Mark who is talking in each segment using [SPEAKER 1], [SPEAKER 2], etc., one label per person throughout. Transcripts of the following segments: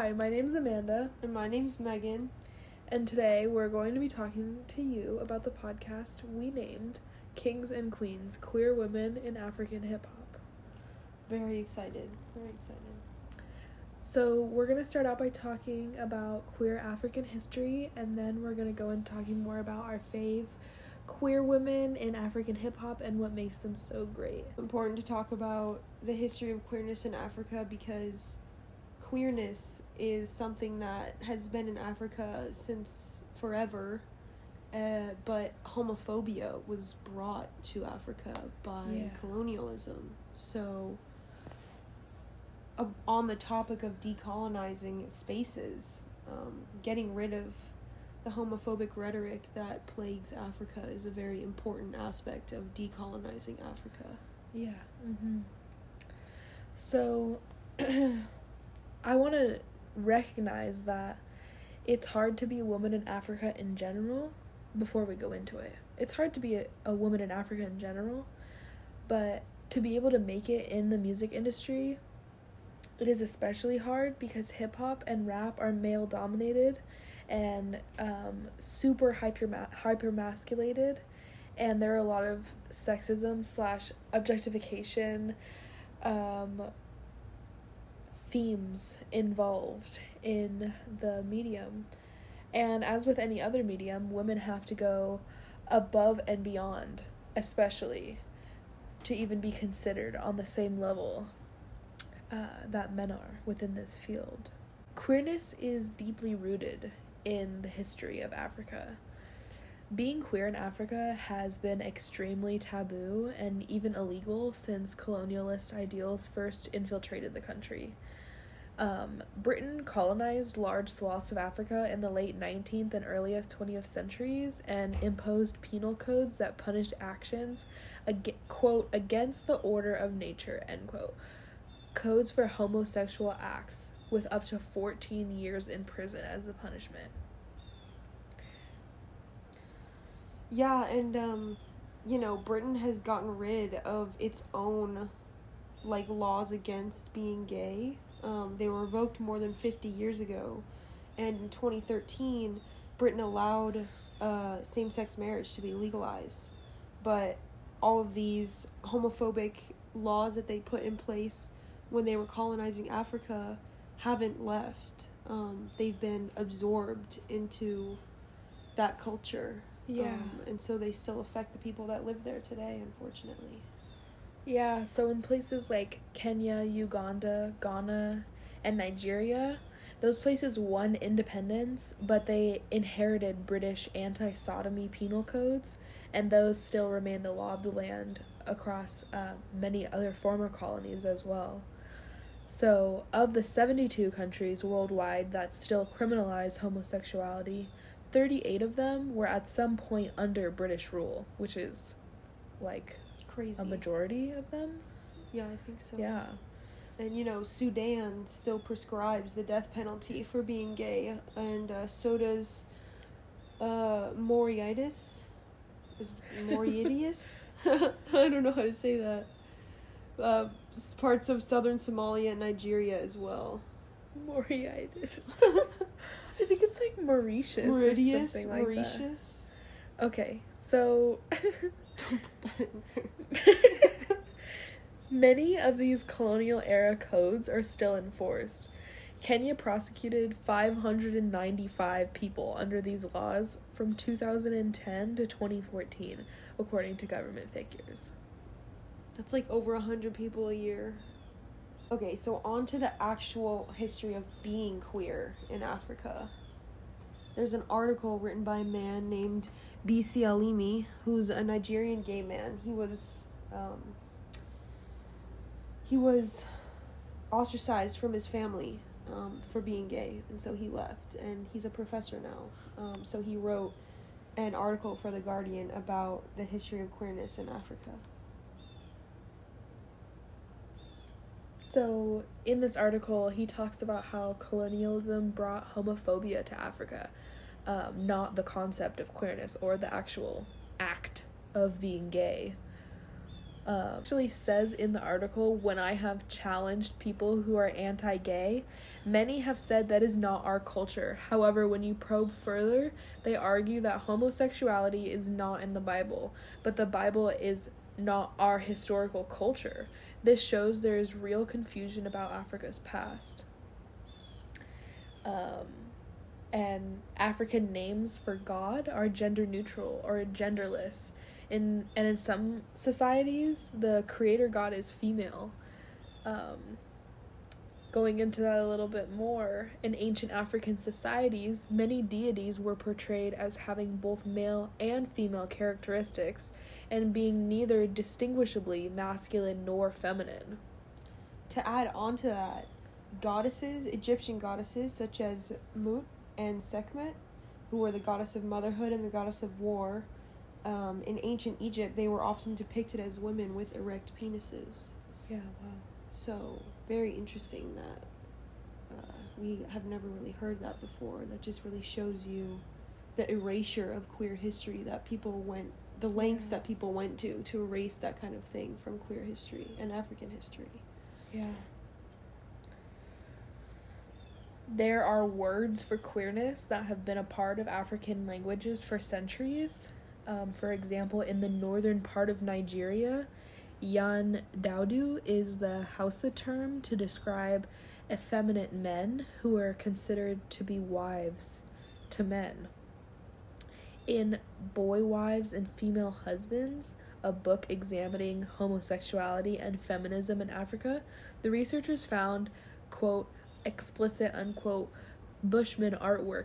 [SPEAKER 1] Hi, my name's Amanda,
[SPEAKER 2] And my name's Megan.
[SPEAKER 1] and today we're going to be talking to you about the podcast we named Kings and Queens, Queer Women in African Hip Hop.
[SPEAKER 2] Very excited.
[SPEAKER 1] So we're going to start out by talking about queer African history, and then we're going to go into talking more about our fave queer women in African hip hop and what makes them so great.
[SPEAKER 2] Important to talk about the history of queerness in Africa because queerness is something that has been in Africa since forever, but homophobia was brought to Africa by colonialism. So, on the topic of decolonizing spaces, getting rid of the homophobic rhetoric that plagues Africa is a very important aspect of decolonizing Africa.
[SPEAKER 1] Yeah. So, I want to recognize that it's hard to be a woman in Africa in general before we go into it. It's hard to be a woman in Africa in general, but to be able to make it in the music industry, it is especially hard because hip-hop and rap are male-dominated and super hyper-masculated, and there are a lot of sexism/objectification themes involved in the medium. And as with any other medium, women have to go above and beyond, especially to even be considered on the same level that men are within this field. Queerness is deeply rooted in the history of Africa. Being queer in Africa has been extremely taboo and even illegal since colonialist ideals first infiltrated the country. Britain colonized large swaths of Africa in the late 19th and earliest 20th centuries and imposed penal codes that punished actions, quote, against the order of nature, end quote. Codes for homosexual acts with up to 14 years in prison as the punishment.
[SPEAKER 2] Yeah, and, Britain has gotten rid of its own, laws against being gay. They were revoked more than 50 years ago. And in 2013, Britain allowed same-sex marriage to be legalized. But all of these homophobic laws that they put in place when they were colonizing Africa haven't left. They've been absorbed into that culture.
[SPEAKER 1] Yeah.
[SPEAKER 2] And so they still affect the people that live there today, unfortunately.
[SPEAKER 1] Yeah, so in places like Kenya, Uganda, Ghana, and Nigeria, those places won independence, but they inherited British anti-sodomy penal codes, and those still remain the law of the land across many other former colonies as well. So, of the 72 countries worldwide that still criminalize homosexuality, 38 of them were at some point under British rule, which is,
[SPEAKER 2] crazy.
[SPEAKER 1] A majority of them?
[SPEAKER 2] Yeah, I think so.
[SPEAKER 1] Yeah.
[SPEAKER 2] And, Sudan still prescribes the death penalty for being gay, and so does Mauritius. Mauritius? I don't know how to say that. Parts of southern Somalia and Nigeria as well.
[SPEAKER 1] Mauritius. I think it's like Mauritius or something like
[SPEAKER 2] Mauritius.
[SPEAKER 1] that. Okay, so
[SPEAKER 2] Don't put that in there.
[SPEAKER 1] Many of these colonial era codes are still enforced. Kenya prosecuted 595 people under these laws from 2010 to 2014, according to government figures.
[SPEAKER 2] That's over 100 people a year. Okay, so on to the actual history of being queer in Africa. There's an article written by a man named B.C. Alimi, who's a Nigerian gay man. He was ostracized from his family for being gay, and so he left, and he's a professor now. So he wrote an article for The Guardian about the history of queerness in Africa.
[SPEAKER 1] So, in this article, he talks about how colonialism brought homophobia to Africa, not the concept of queerness or the actual act of being gay. Actually says in the article, when I have challenged people who are anti-gay, many have said that is not our culture. However, when you probe further, they argue that homosexuality is not in the Bible, but the Bible is not our historical culture. This shows there is real confusion about Africa's past. And African names for God are gender neutral or genderless. In some societies, the creator god is female. Going into that a little bit more, in ancient African societies, many deities were portrayed as having both male and female characteristics and being neither distinguishably masculine nor feminine.
[SPEAKER 2] To add on to that, goddesses, Egyptian goddesses such as Mut and Sekhmet, who were the goddess of motherhood and the goddess of war, in ancient Egypt, they were often depicted as women with erect penises.
[SPEAKER 1] Yeah, wow.
[SPEAKER 2] So, very interesting that we have never really heard that before. That just really shows you the erasure of queer history that people went, the lengths that people went to erase that kind of thing from queer history and African history.
[SPEAKER 1] Yeah. There are words for queerness that have been a part of African languages for centuries. For example, in the northern part of Nigeria, Yan Daudu is the Hausa term to describe effeminate men who are considered to be wives to men. In Boy Wives and Female Husbands, a book examining homosexuality and feminism in Africa, the researchers found, quote, explicit, unquote, Bushman artwork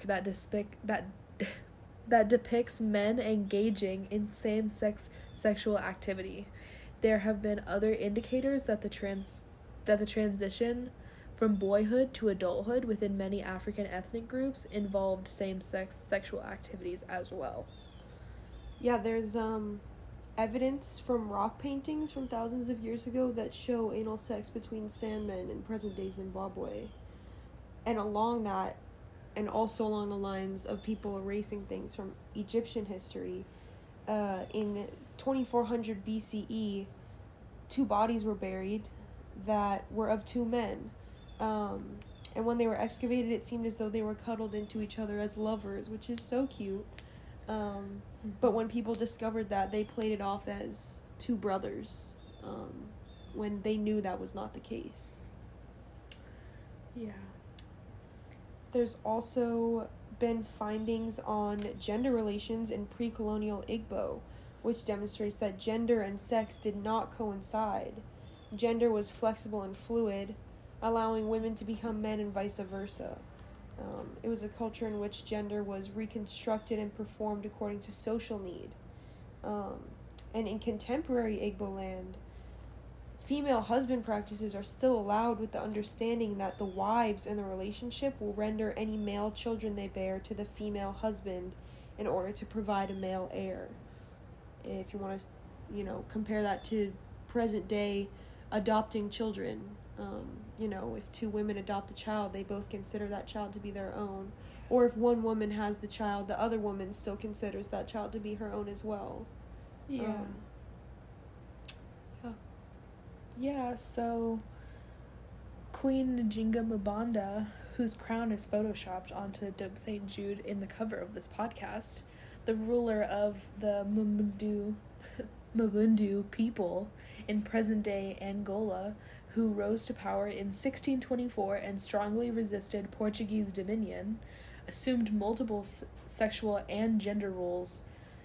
[SPEAKER 1] that depicts men engaging in same-sex sexual activity. There have been other indicators that the transition from boyhood to adulthood within many African ethnic groups involved same-sex sexual activities as well.
[SPEAKER 2] Yeah, there's evidence from rock paintings from thousands of years ago that show anal sex between Sandmen in present-day Zimbabwe. And along that, and also along the lines of people erasing things from Egyptian history, in 2400 BCE, 2 bodies were buried that were of 2 men. And when they were excavated, it seemed as though they were cuddled into each other as lovers, which is so cute. But when people discovered that, they played it off as 2 brothers, when they knew that was not the case.
[SPEAKER 1] Yeah.
[SPEAKER 2] There's also been findings on gender relations in pre-colonial Igbo, which demonstrates that gender and sex did not coincide. Gender was flexible and fluid, allowing women to become men and vice versa. It was a culture in which gender was reconstructed and performed according to social need. And in contemporary Igbo land, female husband practices are still allowed with the understanding that the wives in the relationship will render any male children they bear to the female husband in order to provide a male heir. If you want to, compare that to present day adopting children, if 2 women adopt a child, they both consider that child to be their own. Or if one woman has the child, the other woman still considers that child to be her own as well.
[SPEAKER 1] Yeah. Yeah, so Queen Njinga Mbanda, whose crown is photoshopped onto Dope St. Jude in the cover of this podcast, the ruler of the Mbundu people in present-day Angola, who rose to power in 1624 and strongly resisted Portuguese dominion, assumed multiple sexual and gender roles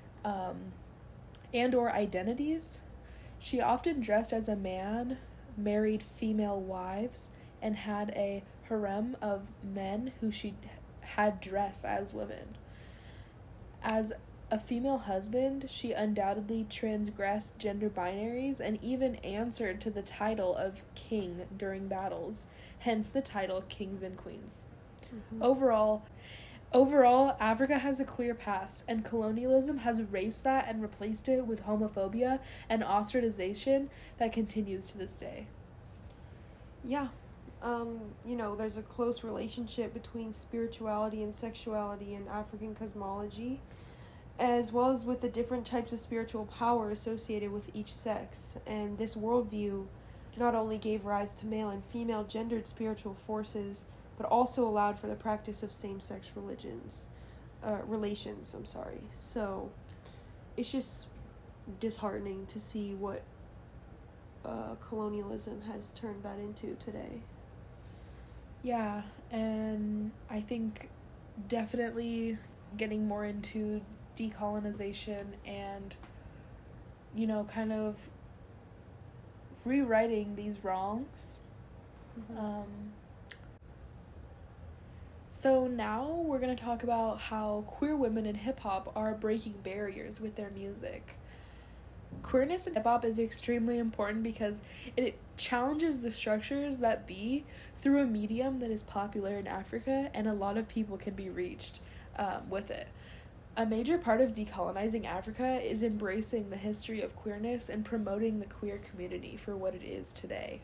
[SPEAKER 1] and or identities. She often dressed as a man, married female wives, and had a harem of men who she had dress as women. As a female husband, she undoubtedly transgressed gender binaries and even answered to the title of king during battles, hence the title Kings and Queens. Mm-hmm. Overall, Africa has a queer past, and colonialism has erased that and replaced it with homophobia and ostracization that continues to this day.
[SPEAKER 2] Yeah. There's a close relationship between spirituality and sexuality in African cosmology. as well as with the different types of spiritual power associated with each sex. And this worldview not only gave rise to male and female gendered spiritual forces, but also allowed for the practice of same-sex relations. So it's just disheartening to see what colonialism has turned that into today.
[SPEAKER 1] Yeah, and I think definitely getting more into decolonization and, you know, kind of rewriting these wrongs.
[SPEAKER 2] Mm-hmm.
[SPEAKER 1] So now we're going to talk about how queer women in hip-hop are breaking barriers with their music. Queerness in hip-hop is extremely important because it challenges the structures that be through a medium that is popular in Africa, and a lot of people can be reached with it. A major part of decolonizing Africa is embracing the history of queerness and promoting the queer community for what it is today.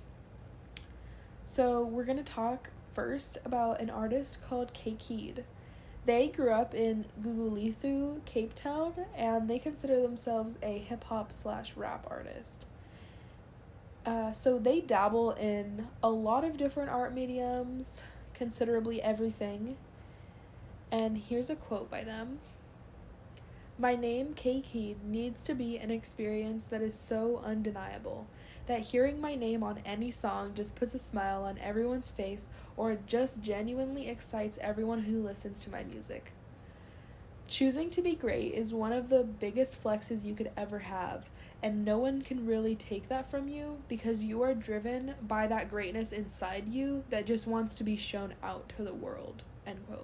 [SPEAKER 1] So we're going to talk first about an artist called Kay Keed. They grew up in Gugulethu, Cape Town, and they consider themselves a hip-hop/rap artist. So they dabble in a lot of different art mediums, considerably everything. And here's a quote by them. "My name, Kay Keed, needs to be an experience that is so undeniable that hearing my name on any song just puts a smile on everyone's face or just genuinely excites everyone who listens to my music. Choosing to be great is one of the biggest flexes you could ever have, and no one can really take that from you because you are driven by that greatness inside you that just wants to be shown out to the world." End quote.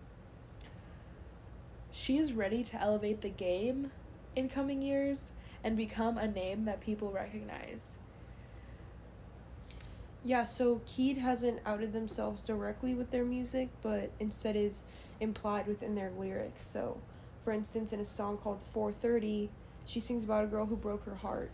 [SPEAKER 1] She is ready to elevate the game in coming years and become a name that people recognize.
[SPEAKER 2] Yeah, so Keed hasn't outed themselves directly with their music, but instead is implied within their lyrics. So, for instance, in a song called 4:30, she sings about a girl who broke her heart.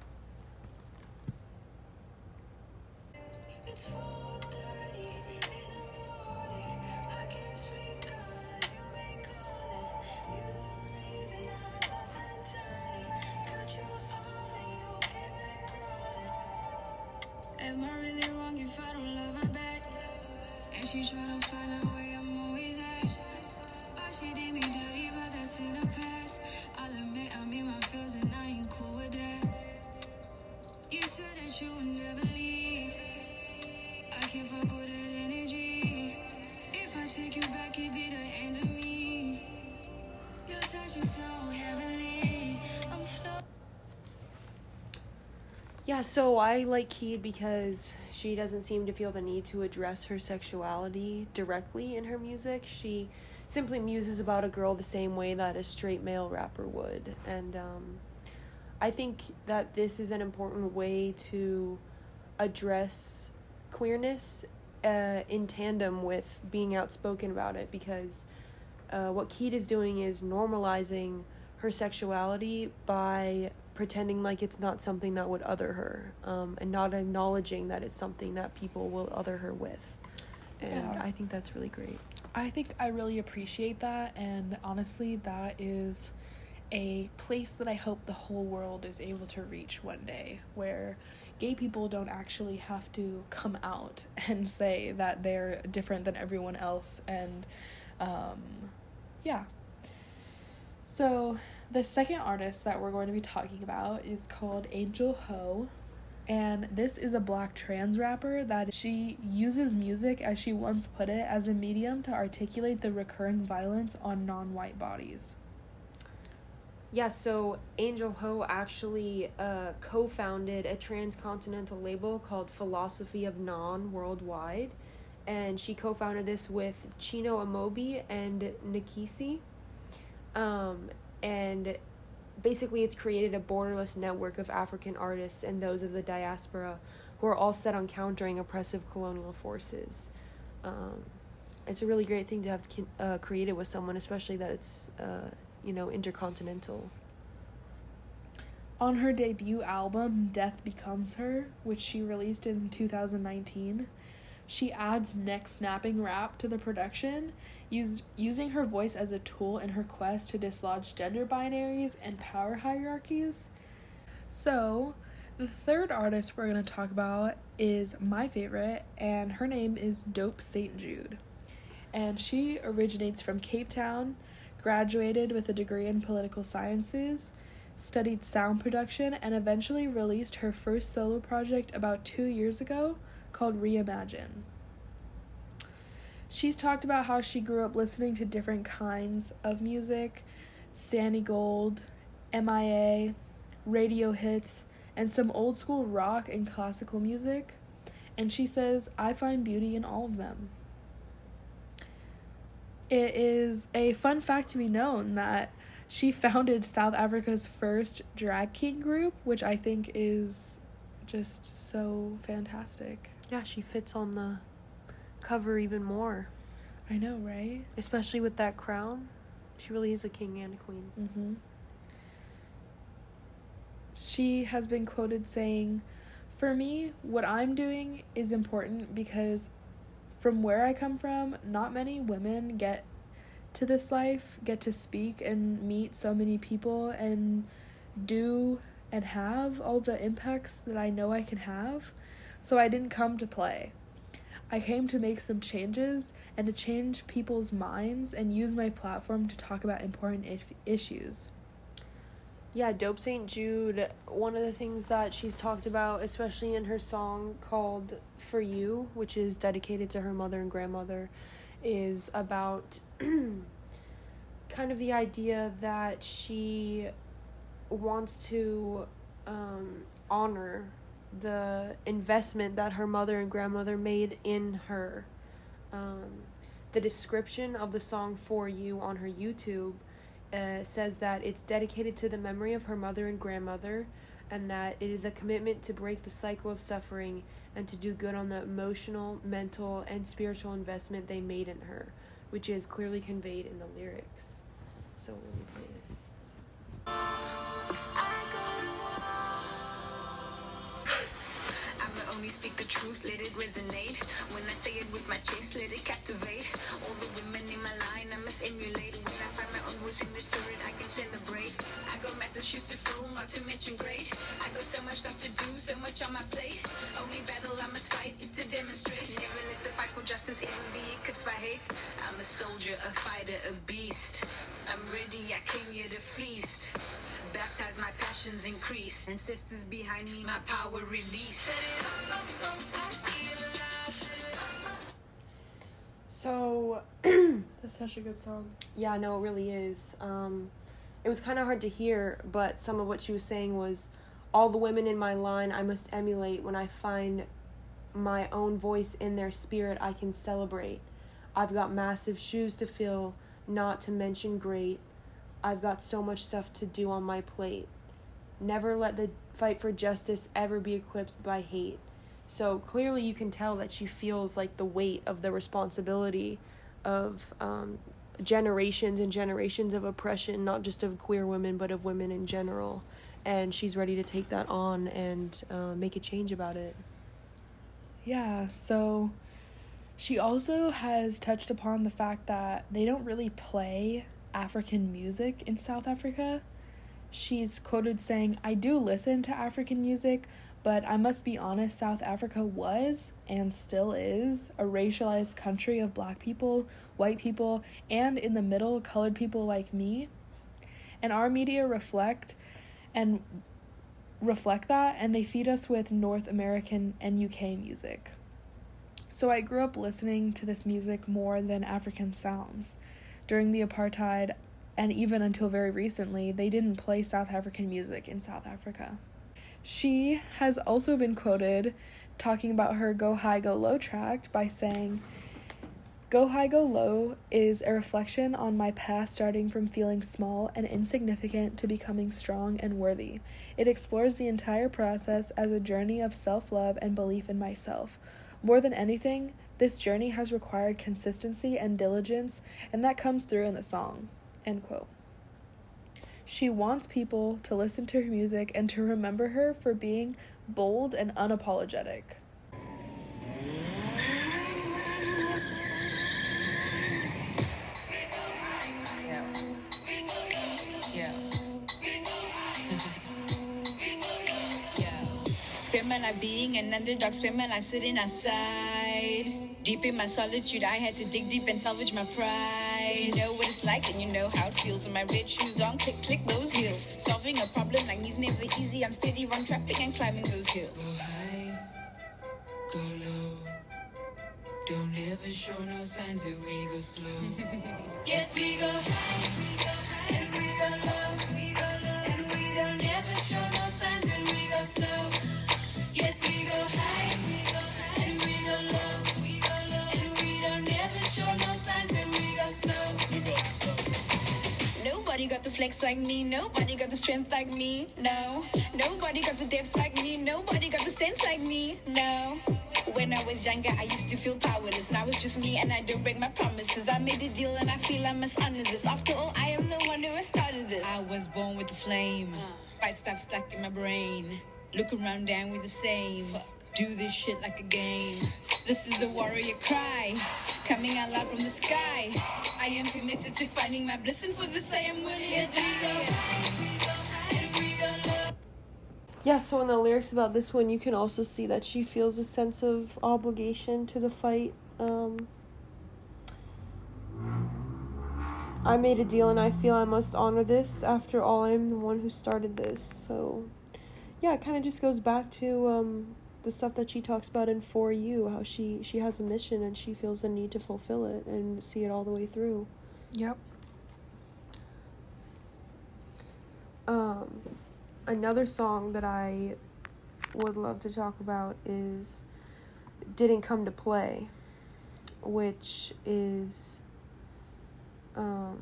[SPEAKER 2] It's 4:30 in the morning. I can't sleep 'cause you been calling. You're the reason I'm tossing and turning. Cut you off and you came back crawling. Am I really wrong if I don't love her back? And she tryna find out where I'm always at. Oh, she did me dirty, but that's in the past. I'll admit I'm in my feels and I ain't cool with that. You said that you would never leave. I can't fuck with that energy. If I take you back, it'd be the end of me. Your touch is so heavenly. I'm floating. Yeah, so I like Keed because she doesn't seem to feel the need to address her sexuality directly in her music. She simply muses about a girl the same way that a straight male rapper would. And I think that this is an important way to address queerness in tandem with being outspoken about it, because what Keed is doing is normalizing her sexuality by pretending like it's not something that would other her, and not acknowledging that it's something that people will other her with. And yeah. I think that's really great.
[SPEAKER 1] I think I really appreciate that, and honestly, that is a place that I hope the whole world is able to reach one day, where gay people don't actually have to come out and say that they're different than everyone else. And yeah. So the second artist that we're going to be talking about is called Angel Ho, and this is a Black trans rapper that she uses music, as she once put it, as a medium to articulate the recurring violence on non-white bodies.
[SPEAKER 2] Yeah, so Angel Ho actually co-founded a transcontinental label called Philosophy of Non worldwide, and she co-founded this with Chino Amobi and Nikisi. And basically it's created a borderless network of African artists and those of the diaspora who are all set on countering oppressive colonial forces. It's a really great thing to have created with someone, especially that it's, intercontinental.
[SPEAKER 1] On her debut album, Death Becomes Her, which she released in 2019, She adds neck-snapping rap to the production, using her voice as a tool in her quest to dislodge gender binaries and power hierarchies. So, the third artist we're going to talk about is my favorite, and her name is Dope St. Jude. And she originates from Cape Town, graduated with a degree in political sciences, studied sound production, and eventually released her first solo project about 2 years ago called Reimagine. She's talked about how she grew up listening to different kinds of music, Sandy Gold, MIA, radio hits, and some old school rock and classical music, and she says, I find beauty in all of them. It is a fun fact to be known that she founded South Africa's first drag king group, which I think is just so fantastic.
[SPEAKER 2] Yeah, she fits on the cover even more.
[SPEAKER 1] I know, right?
[SPEAKER 2] Especially with that crown. She really is a king and a queen.
[SPEAKER 1] Mm-hmm. She has been quoted saying, for me, what I'm doing is important because from where I come from, not many women get to this life, get to speak and meet so many people and do and have all the impacts that I know I can have. So I didn't come to play. I came to make some changes and to change people's minds and use my platform to talk about important issues.
[SPEAKER 2] Yeah, Dope St. Jude, one of the things that she's talked about, especially in her song called For You, which is dedicated to her mother and grandmother, is about kind of the idea that she wants to honor the investment that her mother and grandmother made in her. The description of the song For You on her YouTube says that it's dedicated to the memory of her mother and grandmother, and that it is a commitment to break the cycle of suffering and to do good on the emotional, mental, and spiritual investment they made in her, which is clearly conveyed in the lyrics. So let me play this.
[SPEAKER 3] Only speak the truth, let it resonate. When I say it with my chest, let it captivate. All the women in my line, I must emulate. When I find my own voice in the spirit, I can celebrate. I got massive shoes to fill, not to mention great. I got so much stuff to do, so much on my plate. Only battle I must fight is to demonstrate. Never let the fight for justice ever be eclipsed by hate. I'm a soldier, a fighter, a beast. I'm ready, I came here to feast. Baptize, my passions increase. Ancestors behind me, my power release.
[SPEAKER 2] So,
[SPEAKER 1] That's such a good song.
[SPEAKER 2] yeah, no, it really is. It was kind of hard to hear, but some of what she was saying was, all the women in my line I must emulate. When I find my own voice in their spirit, I can celebrate. I've got massive shoes to fill, not to mention great. I've got so much stuff to do on my plate. Never let the fight for justice ever be eclipsed by hate. So clearly you can tell that she feels like the weight of the responsibility of generations and generations of oppression, not just of queer women, but of women in general. And she's ready to take that on and make a change about it.
[SPEAKER 1] Yeah, so she also has touched upon the fact that they don't really play African music in South Africa. She's quoted saying, I do listen to African music, but I must be honest, South Africa was, and still is, a racialized country of black people, white people, and in the middle, colored people like me. And our media reflect that, and they feed us with North American and UK music. So I grew up listening to this music more than African sounds. During the apartheid, and even until very recently, they didn't play South African music in South Africa. She has also been quoted talking about her Go High, Go Low track by saying, Go High, Go Low is a reflection on my path starting from feeling small and insignificant to becoming strong and worthy. It explores the entire process as a journey of self-love and belief in myself. More than anything, this journey has required consistency and diligence, and that comes through in the song. End quote. She wants people to listen to her music and to remember her for being bold and unapologetic.
[SPEAKER 3] life being an underdog, spent my life sitting outside. Deep in my solitude, I had to dig deep and salvage my pride. You know what it's like and you know how it feels. With my red shoes on, click, click those heels. Solving a problem like me's never easy. I'm steady run trapping and climbing those hills. Go high, go low. Don't ever show no signs that we go slow. Yes, we go high, and we go low, and we don't ever show no signs that we go slow. Yes, we go high, and we go low, and we don't ever show no signs that we go slow. Nobody got the flex like me, nobody got the strength like me, no. Nobody got the depth like me, nobody got the sense like me, no. When I was younger, I used to feel powerless. Now it's just me and I don't break my promises. I made a deal and I feel I must honor this. After all, I am the one who has started this. I was born with the flame. Fight stuff stuck in my brain. Look around down with the same. Do this shit like a game. This is a warrior cry. Coming out loud from the sky. I am committed to finding my bliss, and for this I am willing to die.
[SPEAKER 2] Yeah, so in the lyrics about this one, you can also see that she feels a sense of obligation to the fight. I made a deal and I feel I must honor this. After all, I'm the one who started this. So, yeah, it kind of just goes back to the stuff that she talks about in For You, how she has a mission and she feels the need to fulfill it and see it all the way through.
[SPEAKER 1] Yep.
[SPEAKER 2] Another song that I would love to talk about is Didn't Come to Play, which is, well,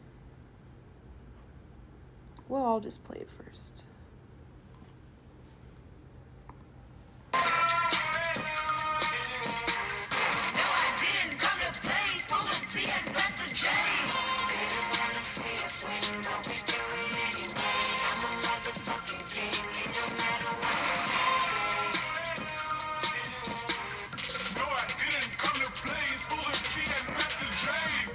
[SPEAKER 2] I'll just play it first.
[SPEAKER 3] No, I didn't come to play. Spill the tea and pass the J. They don't wanna see us win, but we do it anyway. I'm a motherfucking king. It don't matter what they say.
[SPEAKER 4] No, I didn't come to play. Spill the tea and pass the J.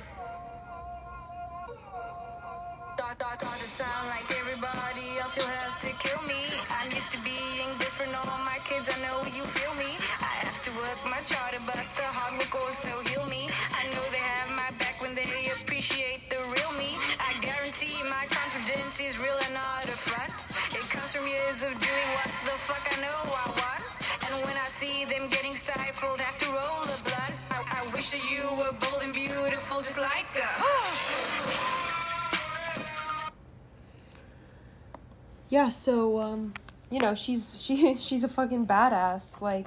[SPEAKER 3] Thought to sound like everybody else, you'll have to kill me. I'm used to being different, all my kids, I know you feel me. I have to work my charter, but the hard work also heal me. I know they have my back when they appreciate the real me. I guarantee my confidence is real and not a front. It comes from years of doing what the fuck I know I want. And when I see them getting stifled, have to roll the blunt. I wish that you were bold and beautiful, just like
[SPEAKER 2] Yeah, so, you know, she's a fucking badass. Like,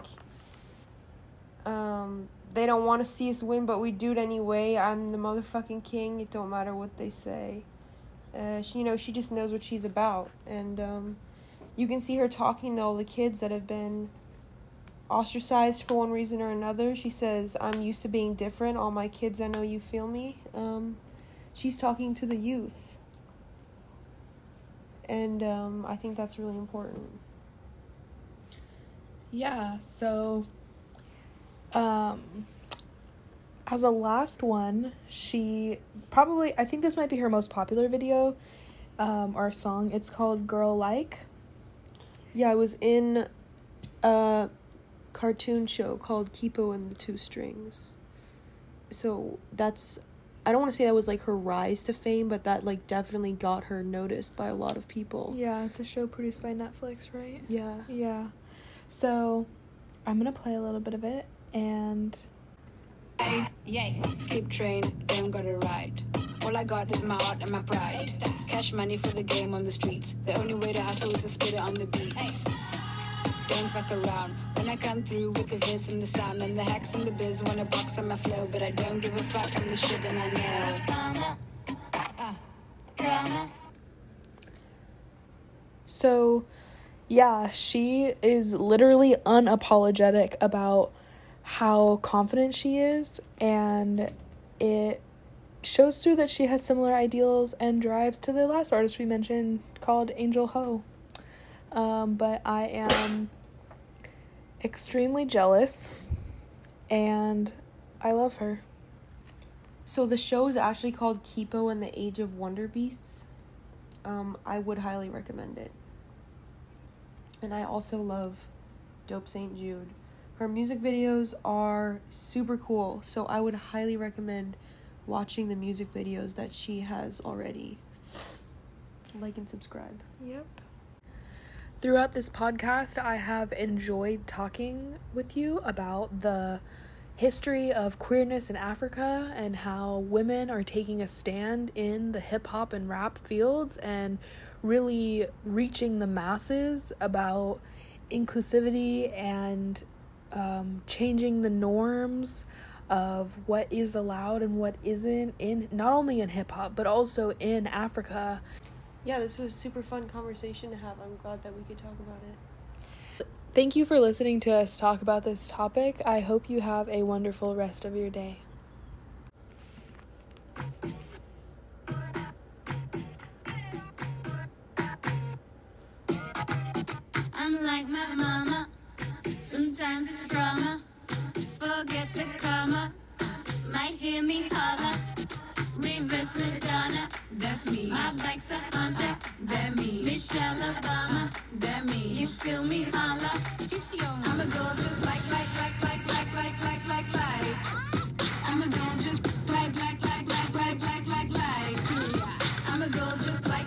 [SPEAKER 2] they don't want to see us win, but we do it anyway. I'm the motherfucking king. It don't matter what they say. She just knows what she's about. And, you can see her talking to all the kids that have been ostracized for one reason or another. She says, I'm used to being different. All my kids, I know you feel me. She's talking to the youth. And I think that's really important.
[SPEAKER 1] Yeah, so as a last one, she probably, I think this might be her most popular video or song. It's called Girl Like.
[SPEAKER 2] Yeah, I was in a cartoon show called Kipo and the Two Strings. So that's, I don't want to say that was like her rise to fame, but that like definitely got her noticed by a lot of people.
[SPEAKER 1] Yeah, it's a show produced by Netflix, right?
[SPEAKER 2] Yeah.
[SPEAKER 1] Yeah. So I'm gonna play a little bit of it and
[SPEAKER 3] Yay, sleep train, don't gotta ride. All I got is my heart and my pride. Cash money for the game on the streets. The only way to hustle is to spit it on the beats. Don't fuck around when I come through with the verse and the sound. And the hacks and the biz wanna box on my flow, but I don't give a fuck, I'm the shit and I know.
[SPEAKER 1] So, yeah, she is literally unapologetic about how confident she is, and it shows through that she has similar ideals and drives to the last artist we mentioned called Angel Ho. But I am extremely jealous, and I love her.
[SPEAKER 2] So the show is actually called Kipo and the Age of Wonder Beasts. I would highly recommend it. And I also love Dope St. Jude. Her music videos are super cool, so I would highly recommend watching the music videos that she has already. Like and subscribe.
[SPEAKER 1] Yep. Throughout this podcast, I have enjoyed talking with you about the history of queerness in Africa and how women are taking a stand in the hip-hop and rap fields and really reaching the masses about inclusivity and changing the norms of what is allowed and what isn't, in not only in hip-hop but also in Africa.
[SPEAKER 2] Yeah, this was a super fun conversation to have. I'm glad that we could talk about it.
[SPEAKER 1] Thank you for listening to us talk about this topic. I hope you have a wonderful rest of your day.
[SPEAKER 3] I'm like my mama, sometimes it's drama. Forget the karma, might hear me holler. Reverse Madonna, that's me. My bike's a Honda, that me. Michelle Obama, that me. You feel me holler? I'ma go just like. I'ma go just like. I'ma go just like.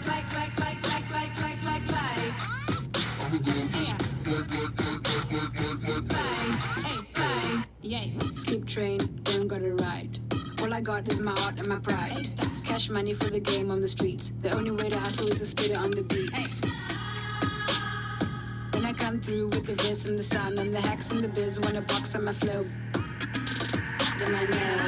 [SPEAKER 3] Yeah. Skip train, don't gotta ride. All I got is my heart and my pride. Cash money for the game on the streets. The only way to hustle is to spit it on the beats. When I come through with the verse and the sound and the hacks and the biz, wanna box on my flow, then I know